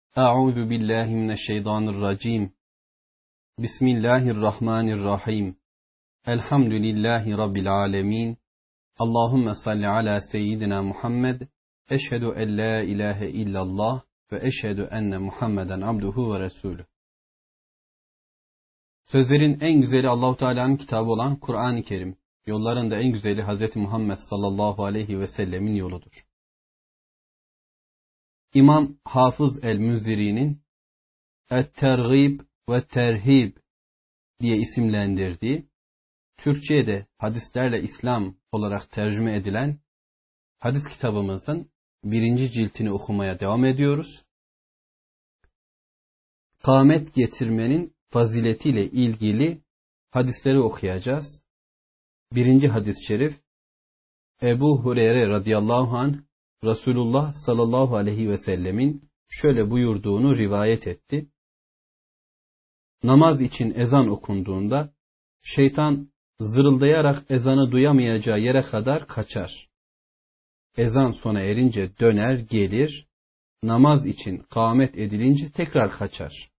Euzu billahi mineşşeytanirracim. Bismillahirrahmanirrahim. Elhamdülillahi rabbil alamin. Allahumme salli ala seyyidina Muhammed. Eşhedü en la ilahe illallah ve eşhedü enne Muhammeden abduhu ve resulü. Sözlerin en güzeli Allahu Teala'nın kitabı olan Kur'an-ı Kerim. Yolların da en güzeli Hz. Muhammed sallallahu aleyhi ve sellemin yoludur. İmam Hafız el-Müziri'nin Et-Tergib ve Terhib diye isimlendirdiği, Türkçe'ye de hadislerle İslam olarak tercüme edilen hadis kitabımızın 1. ciltini okumaya devam ediyoruz. Kâmet getirmenin faziletiyle ilgili hadisleri okuyacağız. 1. hadis-i şerif, Ebu Hureyre radıyallahu anh, Resulullah sallallahu aleyhi ve sellemin şöyle buyurduğunu rivayet etti. Namaz için ezan okunduğunda şeytan zırıldayarak ezanı duyamayacağı yere kadar kaçar. Ezan sona erince döner gelir, namaz için kâmet edilince tekrar kaçar.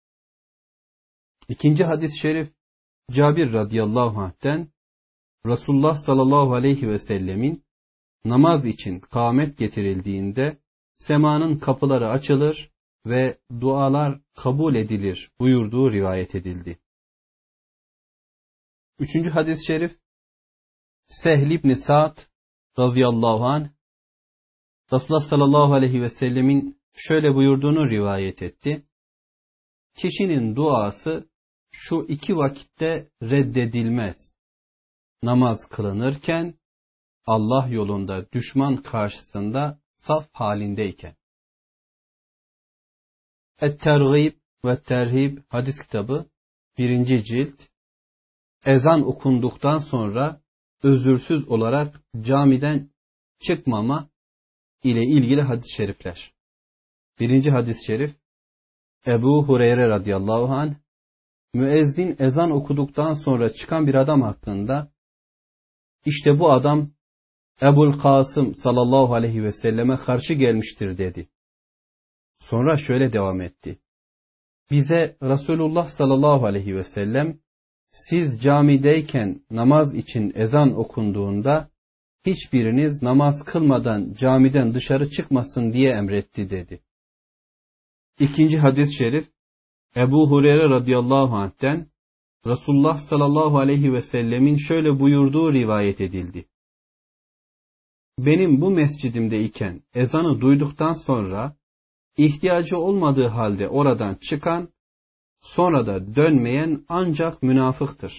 2. hadis-i şerif, Cabir radıyallahu anh'ten, Resulullah sallallahu aleyhi ve sellemin namaz için kâmet getirildiğinde semanın kapıları açılır ve dualar kabul edilir buyurduğu rivayet edildi. 3. hadis-i şerif, Sehl ibn Sa'd radıyallahu anh, Resulullah sallallahu aleyhi ve sellemin şöyle buyurduğunu rivayet etti. Kişinin duası şu 2 vakitte reddedilmez. Namaz kılınırken, Allah yolunda düşman karşısında saf halindeyken. Et-Tergib ve Terhib hadis kitabı 1. cilt, ezan okunduktan sonra özürsüz olarak camiden çıkmama ile ilgili hadis-i şerifler. 1. hadis-i şerif, Ebu Hureyre radıyallahu anh, müezzin ezan okuduktan sonra çıkan bir adam hakkında, işte bu adam Ebul Kasım sallallahu aleyhi ve selleme karşı gelmiştir dedi. Sonra şöyle devam etti. Bize Resulullah sallallahu aleyhi ve sellem, siz camideyken namaz için ezan okunduğunda hiçbiriniz namaz kılmadan camiden dışarı çıkmasın diye emretti dedi. 2. hadis-i şerif, Ebu Hureyre radıyallahu anh'ten Resulullah sallallahu aleyhi ve sellemin şöyle buyurduğu rivayet edildi. Benim bu mescidimdeyken ezanı duyduktan sonra ihtiyacı olmadığı halde oradan çıkan, sonra da dönmeyen ancak münafıktır.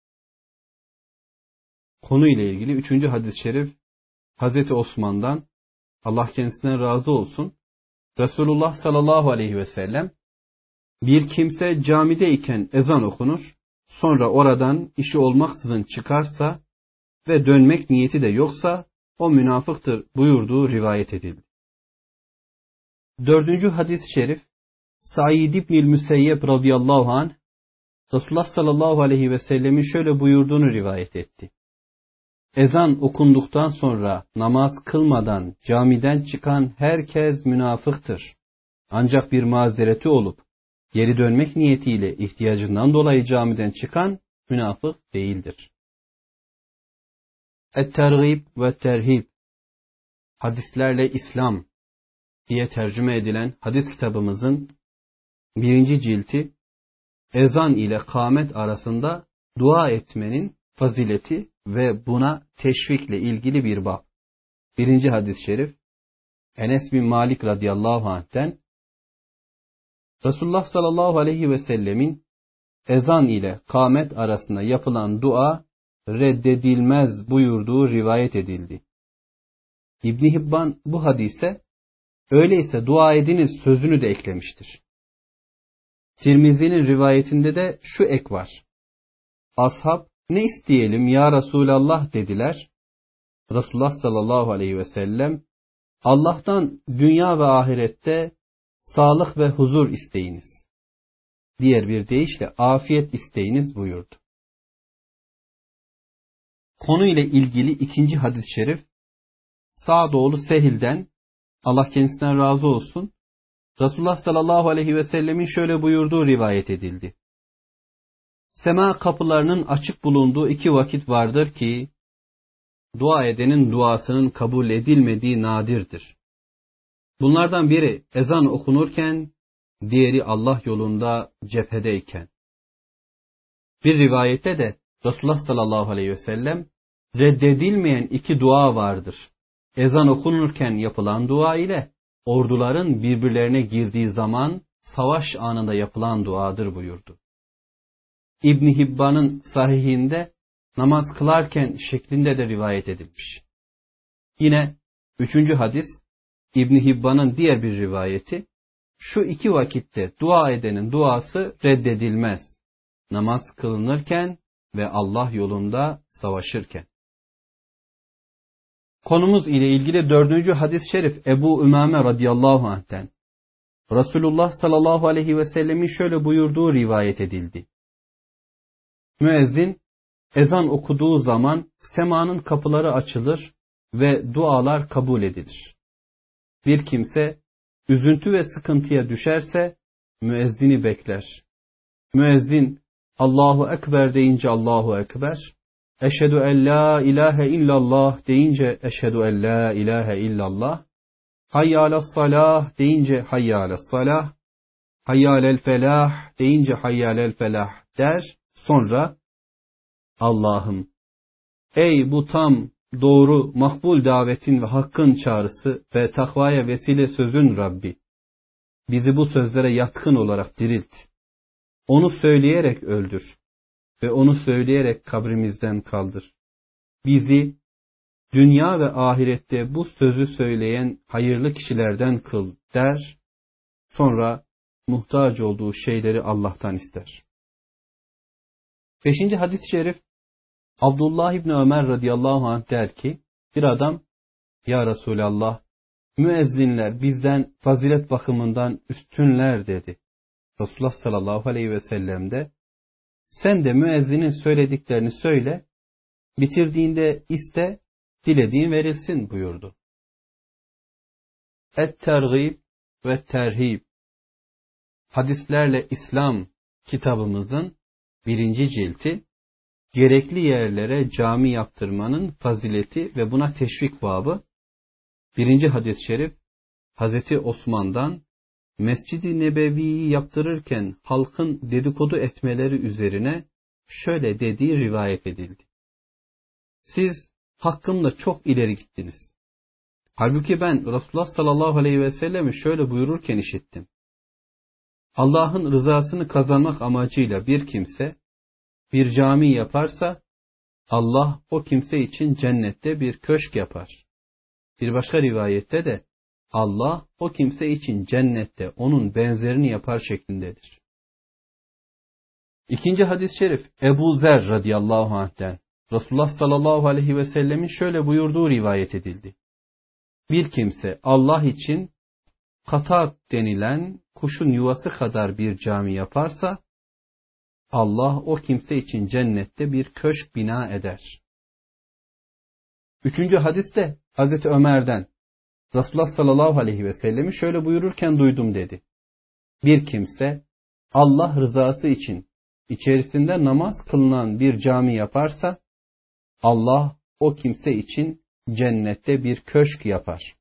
Konuyla ilgili 3. hadis-i şerif, Hazreti Osman'dan, Allah kendisinden razı olsun, Resulullah sallallahu aleyhi ve sellem, bir kimse camideyken ezan okunur, sonra oradan işi olmaksızın çıkarsa ve dönmek niyeti de yoksa, o münafıktır buyurduğu rivayet edildi. 4. hadis-i şerif, Said İbn-i Müseyyep radıyallahu anh, Resulullah sallallahu aleyhi ve sellemin şöyle buyurduğunu rivayet etti. Ezan okunduktan sonra namaz kılmadan camiden çıkan herkes münafıktır. Ancak bir mazereti olup geri dönmek niyetiyle ihtiyacından dolayı camiden çıkan münafık değildir. Et-Tergib ve Terhib, hadislerle İslam diye tercüme edilen hadis kitabımızın 1. cilti, ezan ile kâmet arasında dua etmenin fazileti ve buna teşvikle ilgili bir bab. 1. hadis-i şerif, Enes bin Malik radıyallahu anh'ten, Resulullah sallallahu aleyhi ve sellemin ezan ile kâmet arasında yapılan dua reddedilmez buyurduğu rivayet edildi. İbn Hibban bu hadise öyleyse dua ediniz sözünü de eklemiştir. Tirmizi'nin rivayetinde de şu ek var. Ashab ne isteyelim ya Resulallah dediler. Resulullah sallallahu aleyhi ve sellem Allah'tan dünya ve ahirette sağlık ve huzur isteyiniz. Diğer bir deyişle afiyet isteyiniz buyurdu. Konuyla ilgili 2. hadis-i şerif, Sa'd oğlu Sehil'den, Allah kendisinden razı olsun, Resulullah sallallahu aleyhi ve sellemin şöyle buyurduğu rivayet edildi. Sema kapılarının açık bulunduğu 2 vakit vardır ki, dua edenin duasının kabul edilmediği nadirdir. Bunlardan biri ezan okunurken, diğeri Allah yolunda cephedeyken. Bir rivayette de Resulullah sallallahu aleyhi ve sellem, reddedilmeyen 2 dua vardır. Ezan okunurken yapılan dua ile orduların birbirlerine girdiği zaman savaş anında yapılan duadır buyurdu. İbn Hibban'ın sahihinde namaz kılarken şeklinde de rivayet edilmiş. Yine 3. hadis İbn Hibban'ın diğer bir rivayeti, şu 2 vakitte dua edenin duası reddedilmez. Namaz kılınırken ve Allah yolunda savaşırken. Konumuz ile ilgili 4. hadis-i şerif Ebu Ümame radıyallahu anh'ten. Resulullah sallallahu aleyhi ve sellemin şöyle buyurduğu rivayet edildi. Müezzin ezan okuduğu zaman semanın kapıları açılır ve dualar kabul edilir. Bir kimse üzüntü ve sıkıntıya düşerse müezzini bekler. Müezzin Allahu Ekber deyince Allahu Ekber, Eşhedü en la ilahe illallah deyince Eşhedü en la ilahe illallah, Hayya alassalah deyince Hayya alassalah, Hayya alel felah deyince Hayya alel felah der. Sonra Allah'ım, ey bu tam, doğru, makbul davetin ve hakkın çağrısı ve takvaya vesile sözün Rabbi, bizi bu sözlere yatkın olarak dirilt. Onu söyleyerek öldür ve onu söyleyerek kabrimizden kaldır. Bizi dünya ve ahirette bu sözü söyleyen hayırlı kişilerden kıl der. Sonra muhtaç olduğu şeyleri Allah'tan ister. 5. hadis-i şerif Abdullah İbni Ömer radıyallahu anh der ki, bir adam, ya Resulallah, müezzinler bizden fazilet bakımından üstünler dedi. Resulullah sallallahu aleyhi ve sellem de, sen de müezzinin söylediklerini söyle, bitirdiğinde iste, dilediğin verilsin buyurdu. Et-Tergib ve Terhib Hadislerle İslam kitabımızın 1. cilti, gerekli yerlere cami yaptırmanın fazileti ve buna teşvik babı. 1. hadis-i şerif Hazreti Osman'dan Mescid-i Nebevi'yi yaptırırken halkın dedikodu etmeleri üzerine şöyle dediği rivayet edildi. Siz hakkımda çok ileri gittiniz. Halbuki ben Resulullah sallallahu aleyhi ve sellem'i şöyle buyururken işittim. Allah'ın rızasını kazanmak amacıyla bir kimse bir cami yaparsa Allah o kimse için cennette bir köşk yapar. Bir başka rivayette de Allah o kimse için cennette onun benzerini yapar şeklindedir. 2. hadis-i şerif Ebu Zer radıyallahu anh'ten Resulullah sallallahu aleyhi ve sellemin şöyle buyurduğu rivayet edildi. Bir kimse Allah için katak denilen kuşun yuvası kadar bir cami yaparsa Allah o kimse için cennette bir köşk bina eder. 3. hadiste Hazreti Ömer'den Resulullah sallallahu aleyhi ve sellemi şöyle buyururken duydum dedi. Bir kimse Allah rızası için içerisinde namaz kılınan bir cami yaparsa Allah o kimse için cennette bir köşk yapar.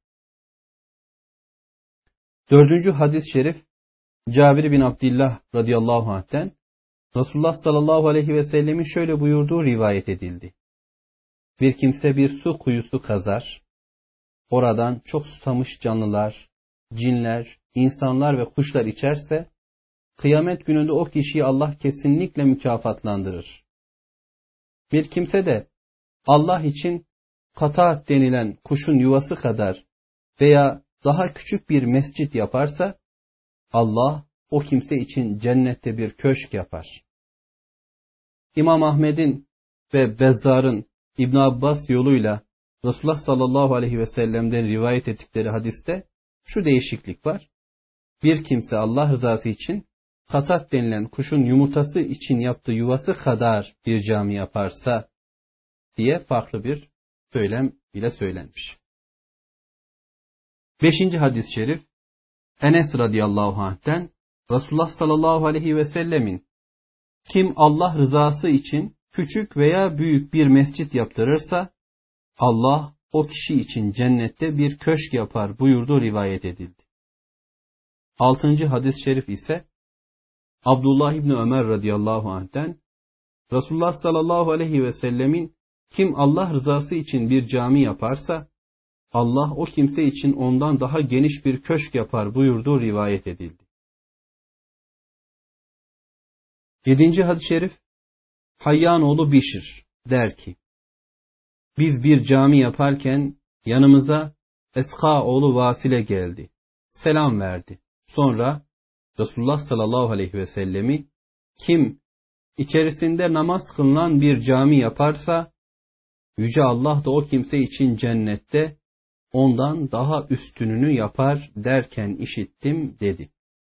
4. hadis-i şerif Cabir bin Abdillah radıyallahu anh'ten Resulullah sallallahu aleyhi ve sellemin şöyle buyurduğu rivayet edildi. Bir kimse bir su kuyusu kazar, oradan çok susamış canlılar, cinler, insanlar ve kuşlar içerse, kıyamet gününde o kişiyi Allah kesinlikle mükafatlandırır. Bir kimse de Allah için katat denilen kuşun yuvası kadar veya daha küçük bir mescit yaparsa, Allah o kimse için cennette bir köşk yapar. İmam Ahmed'in ve Bezzar'ın İbn Abbas yoluyla Resulullah sallallahu aleyhi ve sellem'den rivayet ettikleri hadiste şu değişiklik var. Bir kimse Allah rızası için katat denilen kuşun yumurtası için yaptığı yuvası kadar bir cami yaparsa diye farklı bir söylem ile söylenmiş. 5. hadis-i şerif Enes radıyallahu anh'ten Resulullah sallallahu aleyhi ve sellemin kim Allah rızası için küçük veya büyük bir mescit yaptırırsa Allah o kişi için cennette bir köşk yapar buyurduğu rivayet edildi. 6. hadis-i şerif ise Abdullah İbni Ömer radıyallahu anh'ten Resulullah sallallahu aleyhi ve sellemin kim Allah rızası için bir cami yaparsa Allah o kimse için ondan daha geniş bir köşk yapar buyurduğu rivayet edildi. 7. hadis-i şerif Hayyan oğlu Bişr der ki biz bir cami yaparken yanımıza Eska oğlu Vasile geldi. Selam verdi. Sonra Resulullah sallallahu aleyhi ve sellemi kim içerisinde namaz kılınan bir cami yaparsa Yüce Allah da o kimse için cennette ondan daha üstününü yapar derken işittim dedi.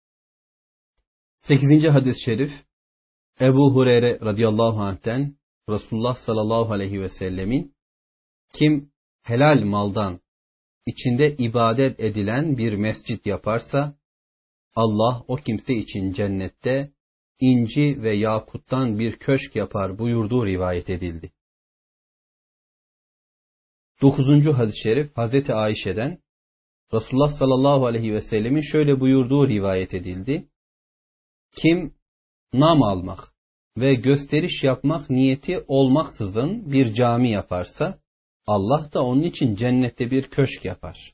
8. hadis-i şerif Ebu Hureyre radıyallahu anh'ten Resulullah sallallahu aleyhi ve sellemin kim helal maldan içinde ibadet edilen bir mescit yaparsa Allah o kimse için cennette inci ve yakuttan bir köşk yapar buyurduğu rivayet edildi. 9. hadis-i şerif Hazreti Ayşe'den Resulullah sallallahu aleyhi ve sellemin şöyle buyurduğu rivayet edildi. Kim nam almak ve gösteriş yapmak niyeti olmaksızın bir cami yaparsa Allah da onun için cennette bir köşk yapar.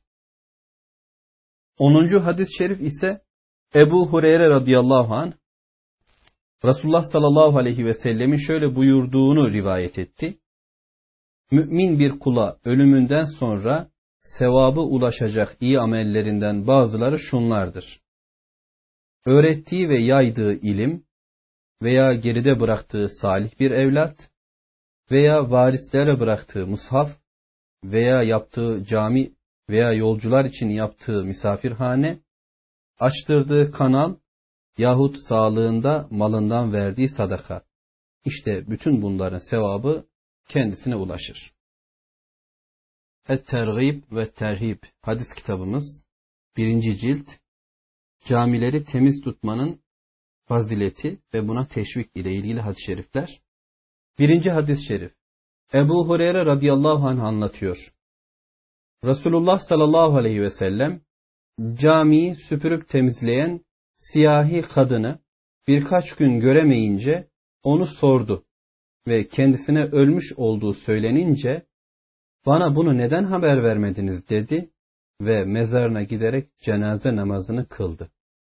10. hadis-i şerif ise Ebu Hureyre radıyallahu anh Resulullah sallallahu aleyhi ve sellemin şöyle buyurduğunu rivayet etti. Mümin bir kula ölümünden sonra sevabı ulaşacak iyi amellerinden bazıları şunlardır. Öğrettiği ve yaydığı ilim veya geride bıraktığı salih bir evlat veya varislere bıraktığı mushaf veya yaptığı cami veya yolcular için yaptığı misafirhane, açtırdığı kanal yahut sağlığında malından verdiği sadaka. İşte bütün bunların sevabı kendisine ulaşır. Et-Tergib ve Terhib hadis kitabımız 1. cilt camileri temiz tutmanın fazileti ve buna teşvik ile ilgili hadis-i şerifler. 1. hadis-i şerif Ebu Hureyre radıyallahu anh anlatıyor. Resulullah sallallahu aleyhi ve sellem camiyi süpürüp temizleyen siyahi kadını birkaç gün göremeyince onu sordu ve kendisine ölmüş olduğu söylenince bana bunu neden haber vermediniz dedi ve mezarına giderek cenaze namazını kıldı.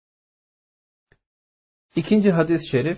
2. hadis-i şerif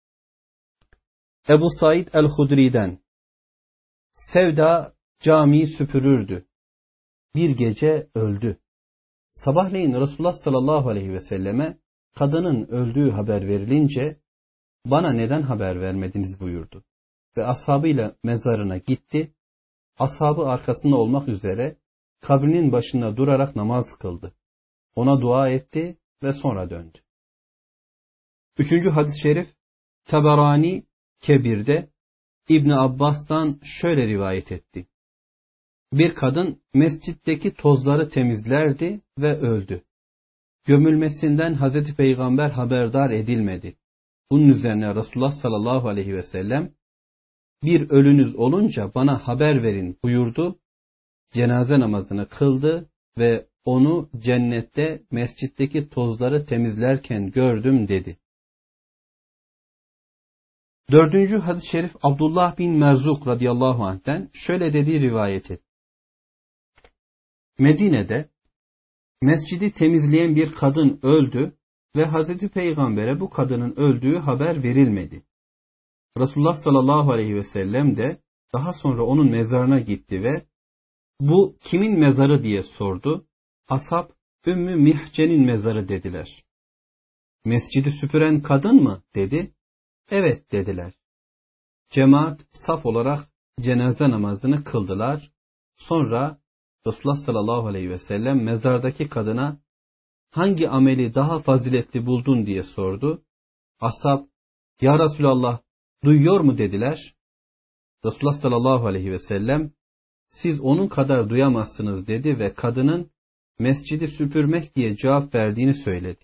Ebu Said el-Hudri'den Sevda camiyi süpürürdü. Bir gece öldü. Sabahleyin Resulullah sallallahu aleyhi ve selleme kadının öldüğü haber verilince bana neden haber vermediniz buyurdu. Ve ashabıyla mezarına gitti. Ashabı arkasında olmak üzere kabrinin başında durarak namaz kıldı. Ona dua etti ve sonra döndü. 3. hadis-i şerif Taberani Kebir'de İbn Abbas'tan şöyle rivayet etti. Bir kadın mescitteki tozları temizlerdi ve öldü. Gömülmesinden Hazreti Peygamber haberdar edilmedi. Bunun üzerine Resulullah sallallahu aleyhi ve sellem bir ölünüz olunca bana haber verin buyurdu. Cenaze namazını kıldı ve onu cennette mescitteki tozları temizlerken gördüm dedi. 4. hadis-i şerif Abdullah bin Merzuk radıyallahu anh'ten şöyle dediği rivayet et. Medine'de mescidi temizleyen bir kadın öldü ve Hazreti Peygamber'e bu kadının öldüğü haber verilmedi. Resulullah sallallahu aleyhi ve sellem de daha sonra onun mezarına gitti ve bu kimin mezarı diye sordu. Ashab Ümmü Mihce'nin mezarı dediler. Mescidi süpüren kadın mı dedi. Evet dediler. Cemaat saf olarak cenaze namazını kıldılar. Sonra Resulullah sallallahu aleyhi ve sellem mezardaki kadına hangi ameli daha faziletli buldun diye sordu. Ashab ya Resulallah duyuyor mu dediler. Resulullah sallallahu aleyhi ve sellem siz onun kadar duyamazsınız dedi ve kadının mescidi süpürmek diye cevap verdiğini söyledi.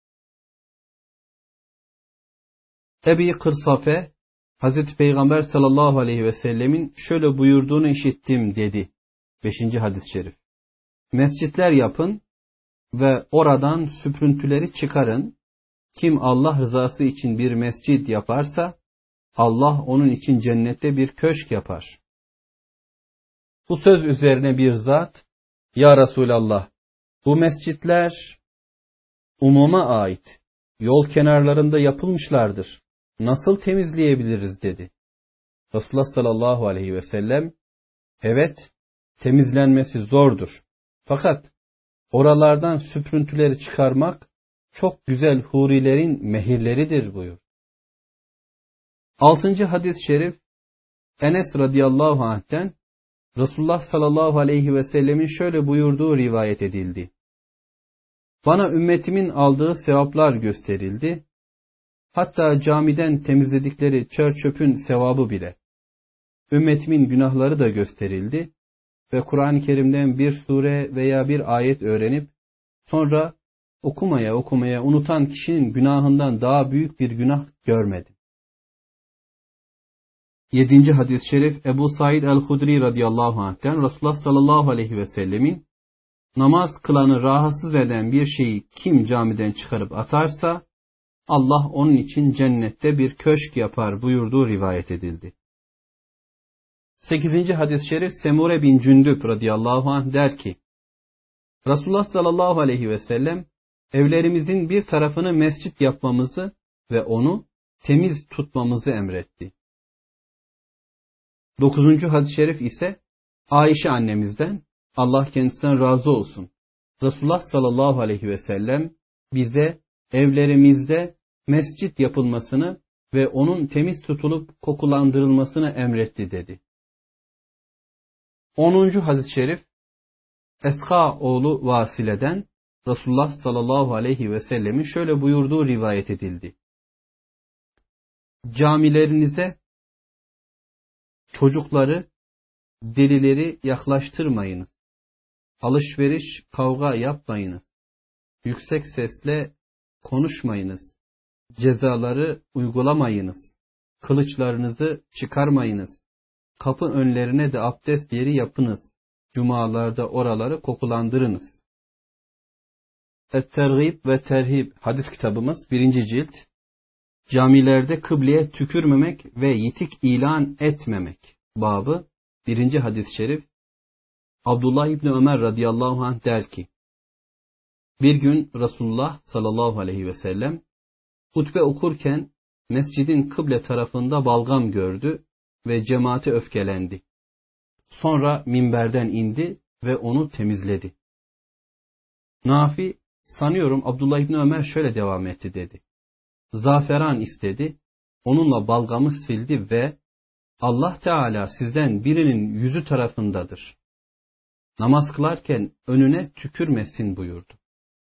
Ebi Kırsafe, Hazreti Peygamber sallallahu aleyhi ve sellemin şöyle buyurduğunu işittim dedi. 5. hadis-i şerif. Mescitler yapın ve oradan süprüntüleri çıkarın. Kim Allah rızası için bir mescid yaparsa, Allah onun için cennette bir köşk yapar. Bu söz üzerine bir zat, Ya Resulallah, bu mescitler umuma ait, yol kenarlarında yapılmışlardır. Nasıl temizleyebiliriz dedi. Resulullah sallallahu aleyhi ve sellem, evet, temizlenmesi zordur. Fakat oralardan süprüntüleri çıkarmak çok güzel hurilerin mehirleridir buyur. 6. hadis-i şerif Enes radıyallahu anh'ten Resulullah sallallahu aleyhi ve sellemin şöyle buyurduğu rivayet edildi. Bana ümmetimin aldığı sevaplar gösterildi. Hatta camiden temizledikleri çer çöpün sevabı bile. Ümmetimin günahları da gösterildi ve Kur'an-ı Kerim'den bir sure veya bir ayet öğrenip sonra okumaya unutan kişinin günahından daha büyük bir günah görmedim. 7. hadis-i şerif Ebu Said el-Hudri radıyallahu anh'ten Resulullah sallallahu aleyhi ve sellemin namaz kılanı rahatsız eden bir şeyi kim camiden çıkarıp atarsa Allah onun için cennette bir köşk yapar buyurduğu rivayet edildi. 8. hadis-i şerif Semure bin Cündüb radıyallahu anh der ki Resulullah sallallahu aleyhi ve sellem evlerimizin bir tarafını mescit yapmamızı ve onu temiz tutmamızı emretti. 9. hadis-i şerif ise Ayşe annemizden Allah kendisinden razı olsun. Resulullah sallallahu aleyhi ve sellem bize evlerimizde mescit yapılmasını ve onun temiz tutulup kokulandırılmasını emretti dedi. 10. hadis-i şerif Eska oğlu Vasile'den Resulullah sallallahu aleyhi ve sellemin şöyle buyurduğu rivayet edildi. Camilerinize çocukları, delileri yaklaştırmayınız. Alışveriş, kavga yapmayınız. Yüksek sesle konuşmayınız. Cezaları uygulamayınız. Kılıçlarınızı çıkarmayınız. Kapı önlerine de abdest yeri yapınız. Cumalarda oraları kokulandırınız. Et-Tergib ve Terhib hadis kitabımız 1. cilt. Camilerde kıbleye tükürmemek ve yitik ilan etmemek babı 1. hadis-i şerif Abdullah İbni Ömer radıyallahu anh der ki bir gün Resulullah sallallahu aleyhi ve sellem hutbe okurken mescidin kıble tarafında balgam gördü ve cemaate öfkelendi. Sonra minberden indi ve onu temizledi. Nafi, sanıyorum Abdullah İbni Ömer şöyle devam etti dedi. Zaferan istedi, onunla balgamı sildi ve Allah Teala sizden birinin yüzü tarafındadır. Namaz kılarken önüne tükürmesin buyurdu.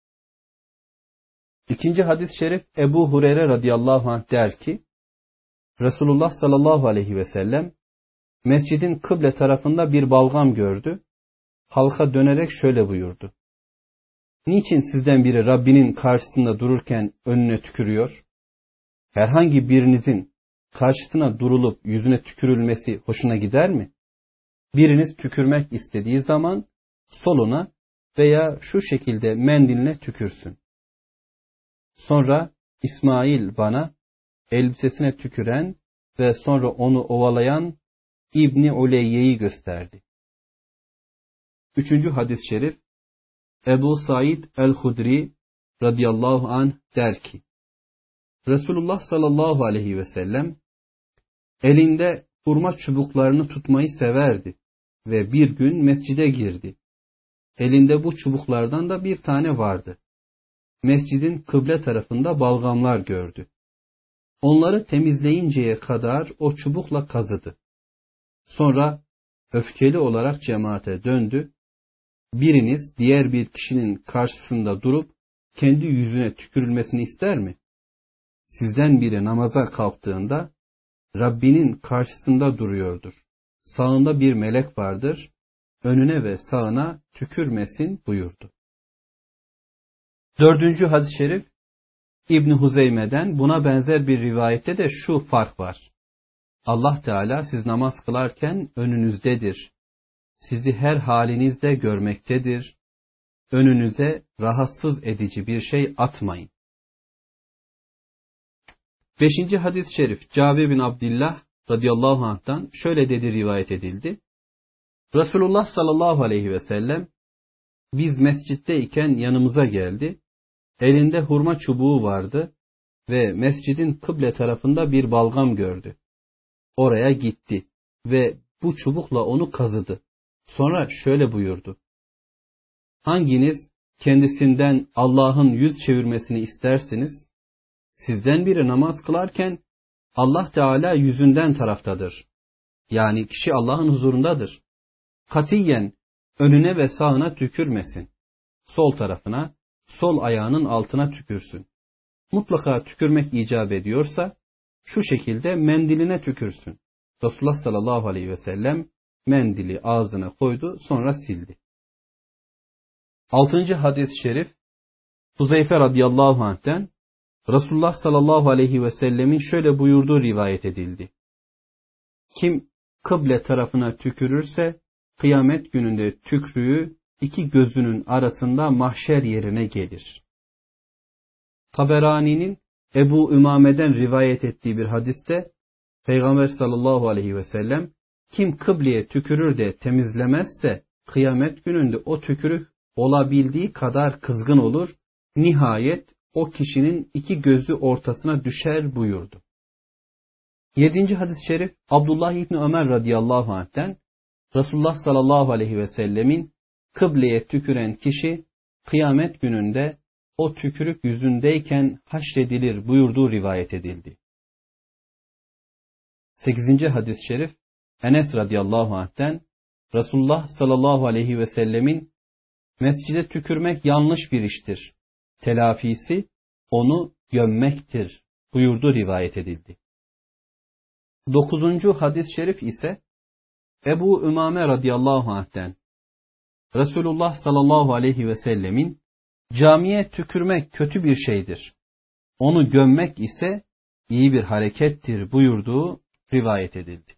2. hadis-i şerif Ebu Hureyre radıyallahu anh der ki, Resulullah sallallahu aleyhi ve sellem, mescidin kıble tarafında bir balgam gördü, halka dönerek şöyle buyurdu. Niçin sizden biri Rabbinin karşısında dururken önüne tükürüyor? Herhangi birinizin karşısına durulup yüzüne tükürülmesi hoşuna gider mi? Biriniz tükürmek istediği zaman soluna veya şu şekilde mendiline tükürsün. Sonra İsmail bana elbisesine tüküren ve sonra onu ovalayan İbni Uleyye'yi gösterdi. 3. hadis-i şerif Ebu Said el-Hudri radıyallahu anh der ki Resulullah sallallahu aleyhi ve sellem elinde hurma çubuklarını tutmayı severdi ve bir gün mescide girdi. Elinde bu çubuklardan da bir tane vardı. Mescidin kıble tarafında balgamlar gördü. Onları temizleyinceye kadar o çubukla kazıdı. Sonra öfkeli olarak cemaate döndü. Biriniz diğer bir kişinin karşısında durup kendi yüzüne tükürülmesini ister mi? Sizden biri namaza kalktığında Rabbinin karşısında duruyordur. Sağında bir melek vardır. Önüne ve sağına tükürmesin buyurdu. Dördüncü hadis-i şerif İbn Huzeyme'den, buna benzer bir rivayette de şu fark var. Allah Teala siz namaz kılarken önünüzdedir. Sizi her halinizde görmektedir. Önünüze rahatsız edici bir şey atmayın. Beşinci hadis-i şerif Cabir bin Abdillah radıyallahu anh'tan şöyle dedi, rivayet edildi. Resulullah sallallahu aleyhi ve sellem biz mescitteyken yanımıza geldi. Elinde hurma çubuğu vardı ve mescidin kıble tarafında bir balgam gördü. Oraya gitti ve bu çubukla onu kazıdı. Sonra şöyle buyurdu. Hanginiz kendisinden Allah'ın yüz çevirmesini istersiniz? Sizden biri namaz kılarken Allah Teala yüzünden taraftadır. Yani kişi Allah'ın huzurundadır. Katiyen önüne ve sağına tükürmesin. Sol tarafına, sol ayağının altına tükürsün. Mutlaka tükürmek icap ediyorsa şu şekilde mendiline tükürsün. Resulullah sallallahu aleyhi ve sellem mendili ağzına koydu, sonra sildi. Altıncı hadis-i şerif Huzeyfe radıyallahu anh'ten Resulullah sallallahu aleyhi ve sellemin şöyle buyurduğu rivayet edildi. Kim kıble tarafına tükürürse kıyamet gününde tükrüğü iki gözünün arasında mahşer yerine gelir. Taberani'nin Ebu Ümame'den rivayet ettiği bir hadiste Peygamber sallallahu aleyhi ve sellem kim kıbleye tükürür de temizlemezse kıyamet gününde o tükürük olabildiği kadar kızgın olur, nihayet o kişinin iki gözü ortasına düşer buyurdu. Yedinci hadis-i şerif Abdullah İbni Ömer radıyallahu anh'ten Resulullah sallallahu aleyhi ve sellemin kıbleye tüküren kişi kıyamet gününde o tükürük yüzündeyken haşredilir buyurduğu rivayet edildi. Sekizinci hadis-i şerif Enes radıyallahu anh'ten Resulullah sallallahu aleyhi ve sellemin mescide tükürmek yanlış bir iştir. Telafisi onu gömmektir buyurduğu rivayet edildi. Dokuzuncu hadis-i şerif ise Ebu Ümame radıyallahu anh'ten Resulullah sallallahu aleyhi ve sellemin camiye tükürmek kötü bir şeydir. Onu gömmek ise iyi bir harekettir buyurduğu rivayet edildi.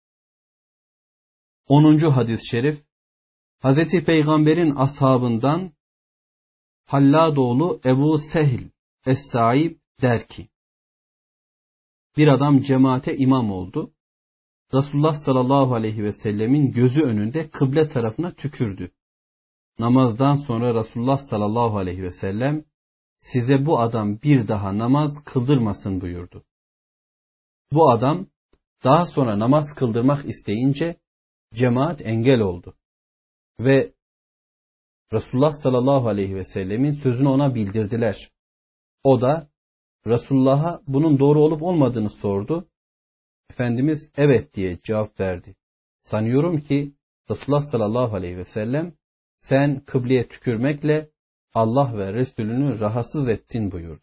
10. hadis-i şerif Hazreti Peygamber'in ashabından Halladoğlu Ebu Sehl Es-Saib der ki, bir adam cemaate imam oldu. Resulullah sallallahu aleyhi ve sellemin gözü önünde kıble tarafına tükürdü. Namazdan sonra Resulullah sallallahu aleyhi ve sellem size bu adam bir daha namaz kıldırmasın buyurdu. Bu adam daha sonra namaz kıldırmak isteyince cemaat engel oldu. Ve Resulullah sallallahu aleyhi ve sellemin sözünü ona bildirdiler. O da Resulullah'a bunun doğru olup olmadığını sordu. Efendimiz evet diye cevap verdi. Sanıyorum ki Resulullah sallallahu aleyhi ve sellem sen kıbleye tükürmekle Allah ve Resulünü rahatsız ettin buyurdu.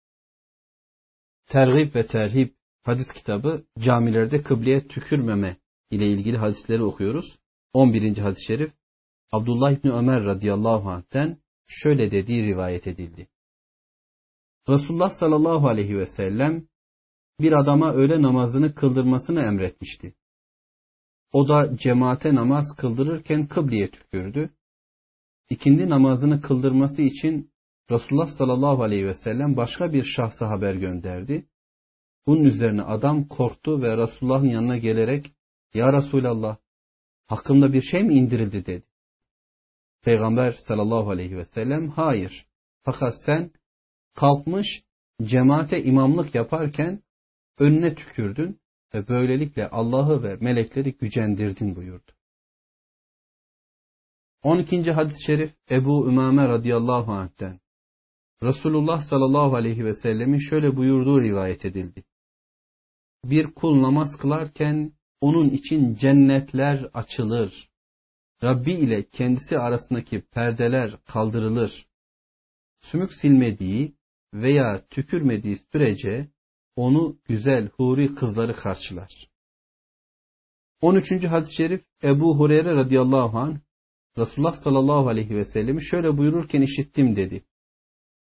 Tergib ve Terhib hadis kitabı camilerde kıbleye tükürmeme ile ilgili hadisleri okuyoruz. 11. hadis-i şerif Abdullah İbni Ömer radıyallahu anh'ten şöyle dediği rivayet edildi. Resulullah sallallahu aleyhi ve sellem bir adama öğle namazını kıldırmasını emretmişti. O da cemaate namaz kıldırırken kıbleye tükürdü. İkindi namazını kıldırması için Resulullah sallallahu aleyhi ve sellem başka bir şahsa haber gönderdi. Bunun üzerine adam korktu ve Resulullah'ın yanına gelerek "Ya Resulallah, hakkımda bir şey mi indirildi?" dedi. Peygamber sallallahu aleyhi ve sellem hayır, fakat sen kalkmış cemaate imamlık yaparken önüne tükürdün ve böylelikle Allah'ı ve melekleri gücendirdin buyurdu. 12. hadis-i şerif Ebu Ümame radıyallahu anh'ten Resulullah sallallahu aleyhi ve sellemin şöyle buyurduğu rivayet edildi. Bir kul namaz kılarken onun için cennetler açılır. Rabbi ile kendisi arasındaki perdeler kaldırılır. Sümük silmediği veya tükürmediği sürece onu güzel huri kızları karşılar. 13. hadis-i şerif Ebu Hureyre radıyallahu anh Resulullah sallallahu aleyhi ve sellemi şöyle buyururken işittim dedi.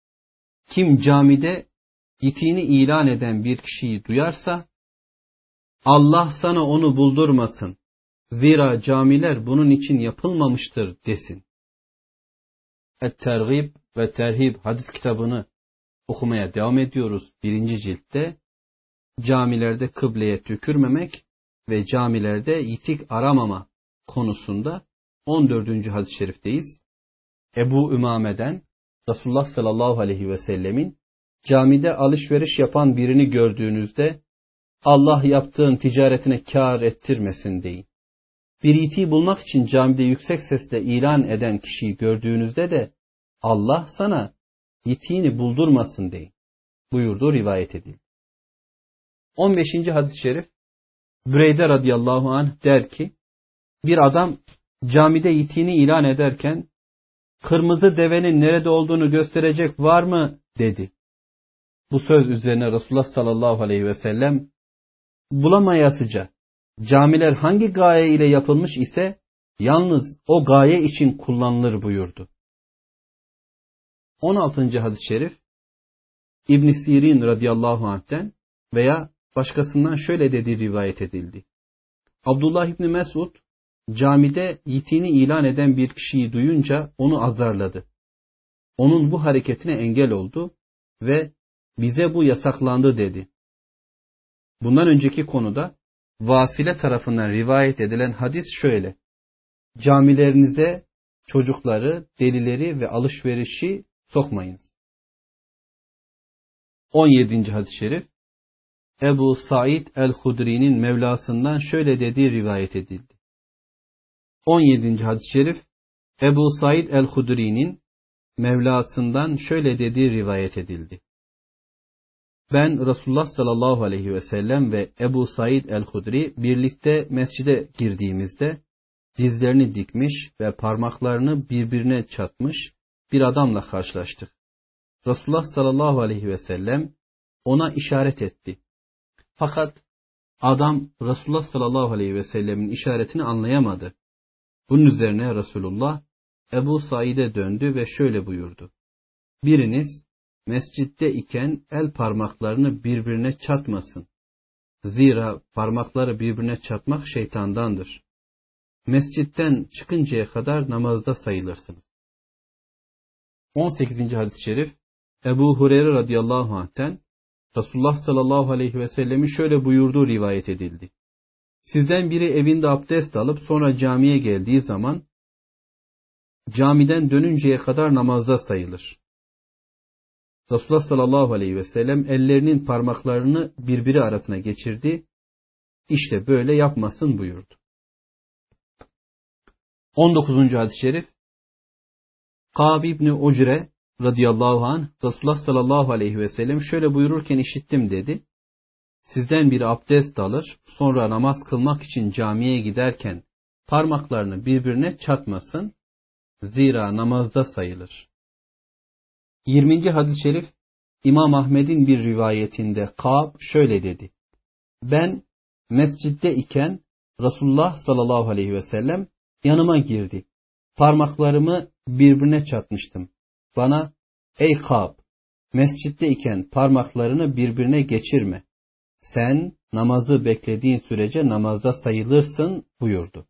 Kim camide gittiğini ilan eden bir kişiyi duyarsa, Allah sana onu buldurmasın. Zira camiler bunun için yapılmamıştır desin. Et-Tergib ve Terhib hadis kitabını okumaya devam ediyoruz 1. ciltte. Camilerde kıbleye tükürmemek ve camilerde yitik aramama konusunda 14. hadis-i şerifteyiz. Ebu Ümame'den Resulullah sallallahu aleyhi ve sellemin camide alışveriş yapan birini gördüğünüzde Allah yaptığın ticaretine kâr ettirmesin deyin. Bir yitiği bulmak için camide yüksek sesle ilan eden kişiyi gördüğünüzde de Allah sana yitiğini buldurmasın deyin buyurduğu rivayet edildi. 15. hadis-i şerif Büreyde radıyallahu anh der ki, bir adam camide yitiğini ilan ederken kırmızı devenin nerede olduğunu gösterecek var mı dedi. Bu söz üzerine Resulullah sallallahu aleyhi ve sellem bulamayasıca camiler hangi gaye ile yapılmış ise yalnız o gaye için kullanılır buyurdu. 16. hadis-i şerif İbn Sirin radıyallahu anh'ten veya başkasından şöyle dediği rivayet edildi. Abdullah İbni Mesud camide yitiğini ilan eden bir kişiyi duyunca onu azarladı. Onun bu hareketine engel oldu ve bize bu yasaklandı dedi. Bundan önceki konuda Vasile tarafından rivayet edilen hadis şöyle. Camilerinize çocukları, delileri ve alışverişi sokmayın. 17. hadis-i şerif Ebu Said el-Hudri'nin Mevlasından şöyle dediği rivayet edildi. 17. hadis-i şerif Ebu Said el-Hudri'nin Mevlasından şöyle dediği rivayet edildi. Ben Resulullah sallallahu aleyhi ve sellem ve Ebu Said el-Hudri birlikte mescide girdiğimizde dizlerini dikmiş ve parmaklarını birbirine çatmış bir adamla karşılaştık. Resulullah sallallahu aleyhi ve sellem ona işaret etti. Fakat adam Resulullah sallallahu aleyhi ve sellemin işaretini anlayamadı. Bunun üzerine Resulullah Ebu Said'e döndü ve şöyle buyurdu. Biriniz mescitte iken el parmaklarını birbirine çatmasın. Zira parmakları birbirine çatmak şeytandandır. Mescitten çıkıncaya kadar namazda sayılırsınız. 18. hadis-i şerif Ebu Hureyre radıyallahu anh'ten Resulullah sallallahu aleyhi ve sellemin şöyle buyurduğu rivayet edildi. Sizden biri evinde abdest alıp sonra camiye geldiği zaman camiden dönünceye kadar namazda sayılır. Resulullah sallallahu aleyhi ve sellem ellerinin parmaklarını birbiri arasına geçirdi. İşte böyle yapmasın buyurdu. 19. hadis-i şerif Kâb İbni Ucre radıyallahu anh Resulullah sallallahu aleyhi ve sellem şöyle buyururken işittim dedi. Sizden biri abdest alır, sonra namaz kılmak için camiye giderken parmaklarını birbirine çatmasın, zira namazda sayılır. 20. hadis-i şerif İmam Ahmed'in bir rivayetinde Kâb şöyle dedi. Ben mescitte iken Resulullah sallallahu aleyhi ve sellem yanıma girdi. Parmaklarımı birbirine çatmıştım. Bana, ey Kâb, mescitte iken parmaklarını birbirine geçirme. Sen namazı beklediğin sürece namazda sayılırsın buyurdu.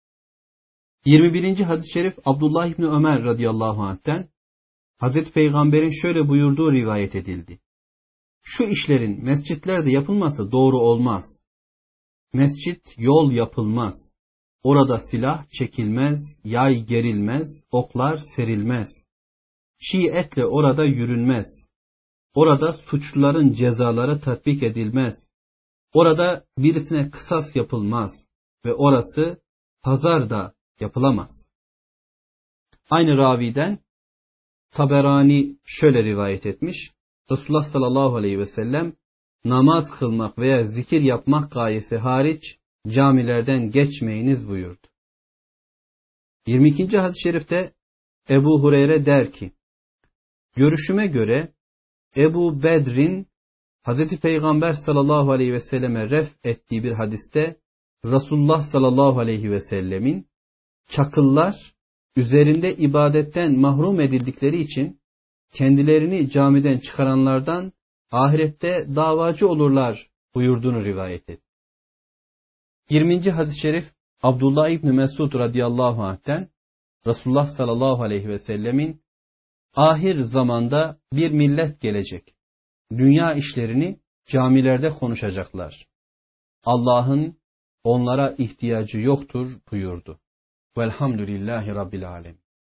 21. hadis-i şerif Abdullah İbni Ömer radıyallahu anh'ten Hazreti Peygamber'in şöyle buyurduğu rivayet edildi. Şu işlerin mescitlerde yapılması doğru olmaz. Mescit yol yapılmaz. Orada silah çekilmez, yay gerilmez, oklar serilmez. Çiğ etle orada yürünmez. Orada suçluların cezaları tatbik edilmez. Orada birisine kısas yapılmaz ve orası pazar da yapılamaz. Aynı raviden Taberani şöyle rivayet etmiş. Resulullah sallallahu aleyhi ve sellem namaz kılmak veya zikir yapmak gayesi hariç camilerden geçmeyiniz buyurdu. 22. hadis-i şerifte Ebu Hureyre der ki, görüşüme göre Ebu Bedr'in Hazreti Peygamber sallallahu aleyhi ve selleme ref ettiği bir hadiste Resulullah sallallahu aleyhi ve sellemin çakıllar üzerinde ibadetten mahrum edildikleri için kendilerini camiden çıkaranlardan ahirette davacı olurlar buyurduğunu rivayet etti. 20. hadis-i şerif Abdullah İbni Mesud radıyallahu anh'ten Resulullah sallallahu aleyhi ve sellemin ahir zamanda bir millet gelecek. Dünya işlerini camilerde konuşacaklar. Allah'ın onlara ihtiyacı yoktur buyurdu. Velhamdülillahi Rabbil Alemin.